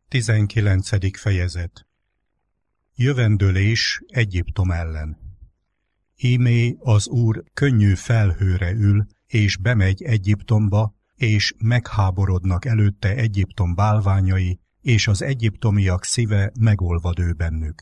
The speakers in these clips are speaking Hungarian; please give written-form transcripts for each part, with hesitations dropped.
19. fejezet. Jövendőlés Egyiptom ellen. Ímé az Úr könnyű felhőre ül, és bemegy Egyiptomba, és megháborodnak előtte Egyiptom bálványai, és az egyiptomiak szíve megolvad ő bennük.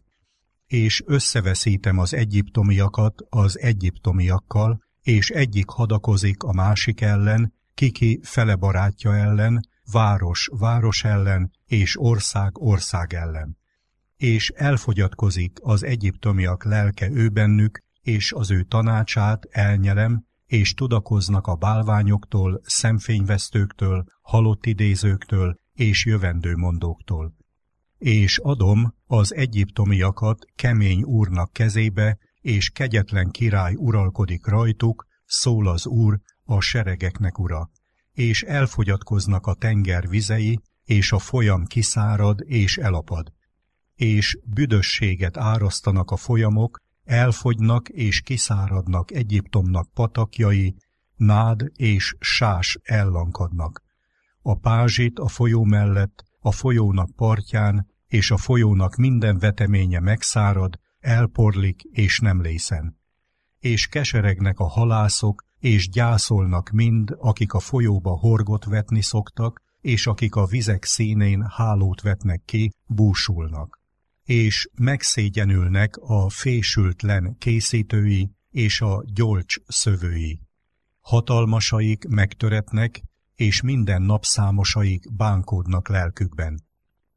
És összeveszítem az egyiptomiakat az egyiptomiakkal, és egyik hadakozik a másik ellen, kiki fele barátja ellen, város város ellen, és ország ország ellen. És elfogyatkozik az egyiptomiak lelke ő bennük, és az ő tanácsát elnyelem, és tudakoznak a bálványoktól, szemfényvesztőktől, halott idézőktől, és jövendőmondóktól. És adom az egyiptomiakat kemény úrnak kezébe, és kegyetlen király uralkodik rajtuk, szól az Úr, a seregeknek ura. És elfogyatkoznak a tenger vizei, és a folyam kiszárad és elapad. És büdösséget árasztanak a folyamok, elfogynak és kiszáradnak Egyiptomnak patakjai, Nád és Sás ellankadnak. A pázsit a folyó mellett, a folyónak partján, és a folyónak minden veteménye megszárad, elporlik és nem lészen. És keseregnek a halászok, és gyászolnak mind, akik a folyóba horgot vetni szoktak, és akik a vizek színén hálót vetnek ki, búsulnak. És megszégyenülnek a fésültlen készítői és a gyolcs szövői. Hatalmasaik megtöretnek, és minden napszámosaik bánkódnak lelkükben.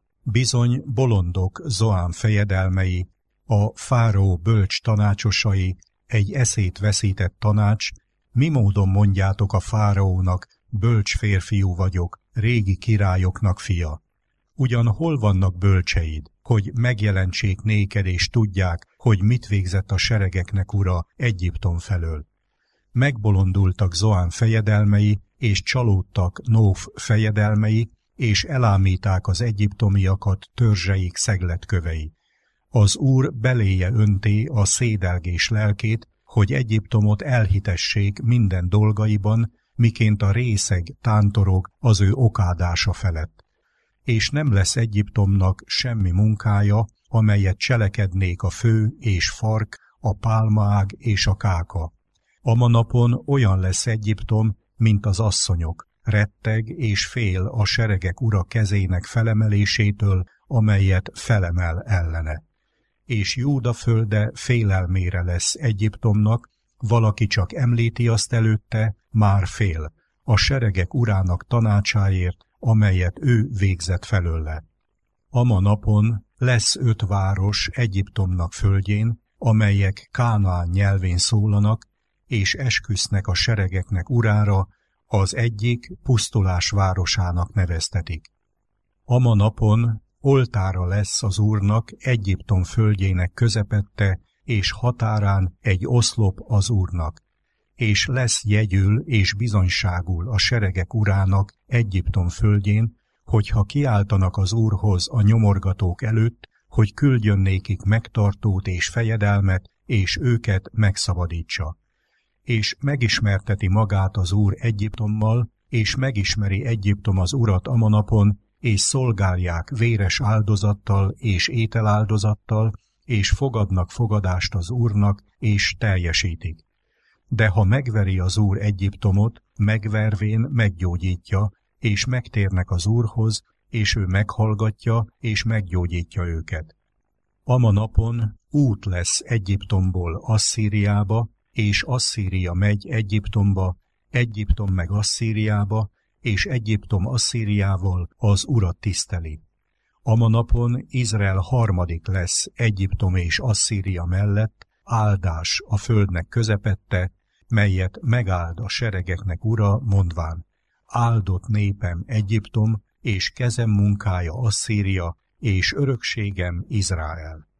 Bizony bolondok Zoán fejedelmei, a fáraó bölcs tanácsosai, egy eszét veszített tanács, mi módon mondjátok a fáraónak, bölcs férfiú vagyok, régi királyoknak fia. Ugyan hol vannak bölcseid, hogy megjelentsék néked és tudják, hogy mit végzett a seregeknek ura Egyiptom felől. Megbolondultak Zoán fejedelmei, és csalódtak Nóf fejedelmei, és elámíták az egyiptomiakat törzseik szegletkövei. Az Úr beléje önti a szédelgés lelkét, hogy Egyiptomot elhitessék minden dolgaiban, miként a részeg tántorog az ő okádása felett. És nem lesz Egyiptomnak semmi munkája, amelyet cselekednék a fő és fark, a pálmaág és a káka. Ama napon olyan lesz Egyiptom, mint az asszonyok, retteg és fél a seregek ura kezének felemelésétől, amelyet felemel ellene. És Júda földe félelmére lesz Egyiptomnak, valaki csak említi azt előtte, már fél, a seregek urának tanácsáért, amelyet ő végzett felőle. Ama napon lesz 5 város Egyiptomnak földjén, amelyek Kánaán nyelvén szólanak, és esküsznek a seregeknek urára, az egyik pusztulás városának neveztetik. Ama napon oltára lesz az Úrnak Egyiptom földjének közepette, és határán egy oszlop az Úrnak, és lesz jegyül és bizonyságul a seregek urának Egyiptom földjén, hogyha kiáltanak az Úrhoz a nyomorgatók előtt, hogy küldjön nékik megtartót és fejedelmet, és őket megszabadítsa. És megismerteti magát az Úr Egyiptommal, és megismeri Egyiptom az Urat ama napon, és szolgálják véres áldozattal és ételáldozattal, és fogadnak fogadást az Úrnak, és teljesítik. De ha megveri az Úr Egyiptomot, megvervén meggyógyítja, és megtérnek az Úrhoz, és ő meghallgatja, és meggyógyítja őket. Ama napon út lesz Egyiptomból Asszíriába, és Asszíria megy Egyiptomba, Egyiptom meg Asszíriába, és Egyiptom Asszíriával az Urat tiszteli. Ama napon Izrael harmadik lesz Egyiptom és Asszíria mellett, áldás a földnek közepette, melyet megáld a seregeknek ura, mondván: áldott népem Egyiptom, és kezem munkája Asszíria, és örökségem Izrael.